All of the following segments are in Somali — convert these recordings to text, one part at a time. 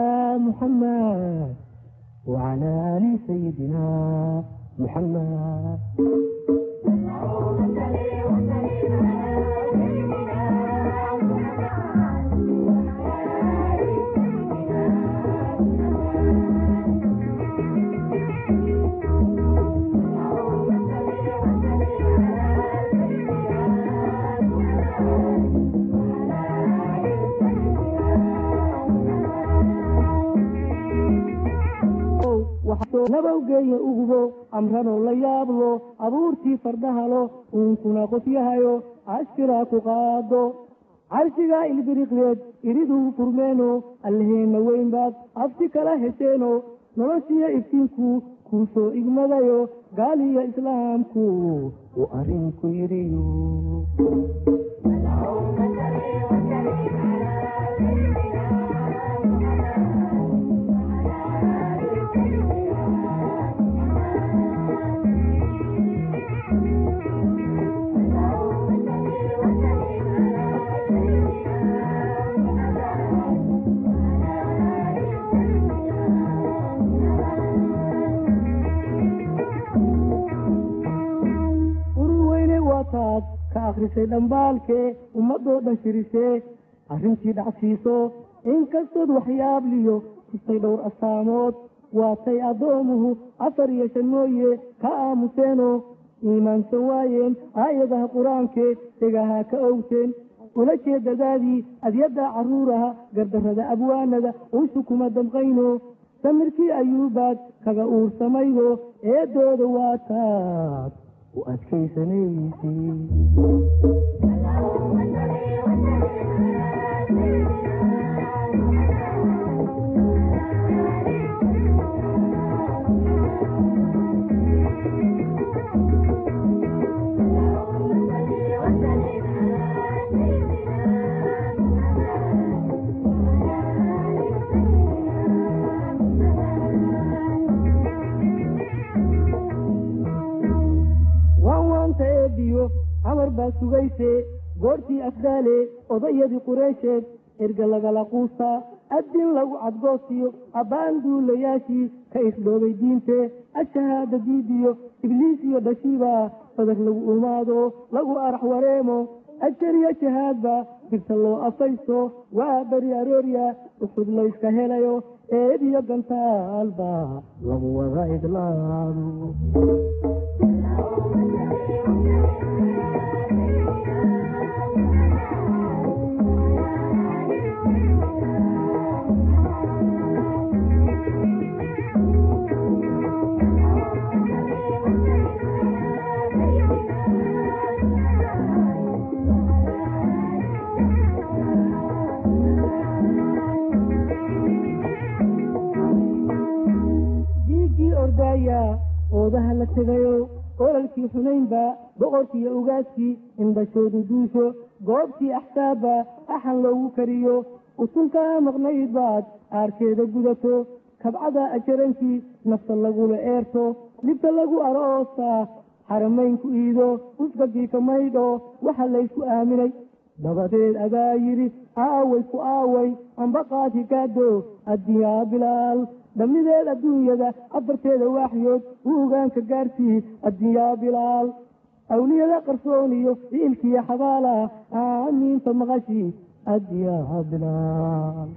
محمد وعلى آل سيدنا محمد. nabawgeeya ugubo amranoo la yaablo abuurtii fardahalo uunkuna qofyahayo cashiraa ku qaado carshigaa ilbiriqdeed iriduu furmeeno alleheenna weyn baad afti kala hesheeno noloshiya iftiinku kuu soo igmadayo gaaliya islaamku uu arrinku yidhiyo ka akhrisay dhambaalkee ummadoo dhan shirisee arrintii dhacsiiso inkastood waxyaabliyo tusay dhowr astaamood waatay addoomuhu 4 mooye ka aamuseenoo iimaansan waayeen aayadaha qur-aankee degaha ka owteen ula jeedadaadii adyadda carruuraha gardarrada abwaanada uushu kuma damqayno samirkii ayuubaad kaga uursamaydo eedooda waataad u adkaysanaysi amar baa sugayse goortii afdaale odayadii qureysheed erga lagala quusta addin lagu cadgoosiyo abbaan duulayaashii ka isdhoobay diinte ashahaada diidiyo ibliis iyo dhashiiba badar lagu umaado lagu arax wareemo ajariya shahaadba dirta loo afaysto waa beri aroorya uxud layska helayo eediyo gantaalba lagu wada idlaado oodaha la tegayo olalkii xunaynba boqorkiiyo ugaaskii indhashoodu duusho goobtii axsaabba axan loogu kariyo utunkaa maqnayd baad aarkeeda gudato kabcada ajarankii nafta lagula eerto libta lagu aroosaa xaramaynku iido usgagii ka maydho waxa laysku aaminay dabadeed adaa yidhi aaway ku aaway ambaqaadki gaado addiyaa bilaal dhammideed adduunyada afarteeda waaxyood u ogaanka gaarsii addiyaa bilaal awliyada qarsooniyo ciilkiiyo xabaala aamiinta maqashi addiyaa bilaal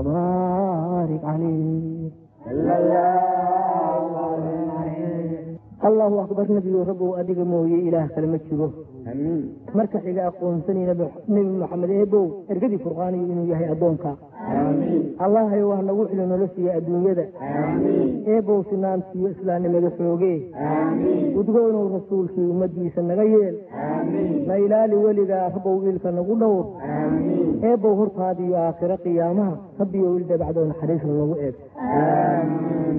وبارك عليه الله أكبر نبي ربه أدق موي إله كلمة شبه مركز إذا أقول سني نبي محمد إبو إرقدي فرقاني إنه يهي أدونك الله يوه نقول لنا لسي الدنيا ده إبو سنان في إسلام مدفوقي وتقولوا الرسول في مدي سنغير لا إله لولي ربه إلك نقول له إبو هرط هذه آخر قيامة ربي يولد بعدون حديث الله إب